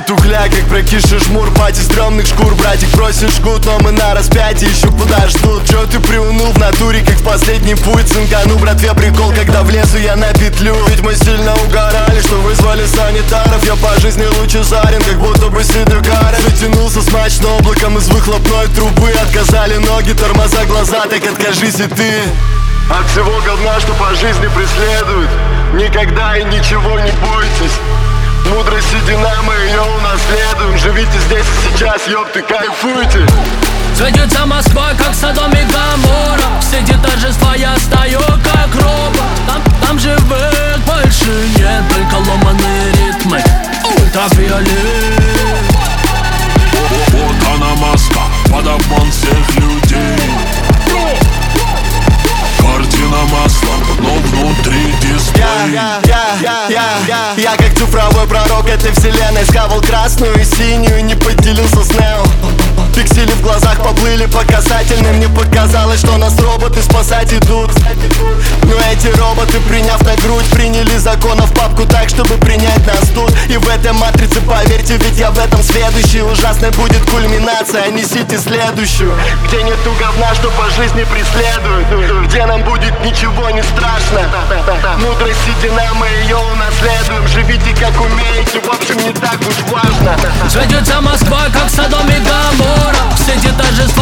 от угля, как прокисший жмур. Пати стрёмных шкур, братик просит жгут, но мы на распятии еще куда ждут. Чё ты приуныл в натуре, как в последний путь? Цинкану, братве, прикол, когда влезу я на петлю. Ведь мы сильно угорали, что вызвали санитаров. Я по жизни лучезарен, как будто бы Сиду Карен. Затянулся смачным облаком из выхлопной трубы. Отказали ноги, тормоза, глаза, так откажись и ты от всего говна, что по жизни преследует. Никогда и ничего не бойтесь. Мудрость седина, мы ее унаследуем. Живите здесь и сейчас, ёпты, кайфуйте. Светится Москва, как Содом и Гоморра. Все эти торжества я стою, как робот. Там живых больше нет, только ломаные ритмы. Ультрафиолет. Вот она маска, под обман всех людей. Картина масла, но внутри дисплей. Я как цифровой пророк этой вселенной. Схавал красную и синюю, не поделился с Нео. Пиксели в глазах поплыли по касательной. Мне показалось, что нас роботы спасать идут. Но эти роботы, приняв на грудь, приняли законов папку так, чтобы принять нас тут. И в этой матрице, поверьте, ведь я в этом следующий. Ужасной будет кульминация, несите следующую. Где нету говна, что по жизни преследует. Где нам будет ничего не страшно. Мудрость седина, мы ее унаследуем. Живите как умеете, в общем не так уж важно. Светится Москва, как Содом и Гоморра. Все эти торжества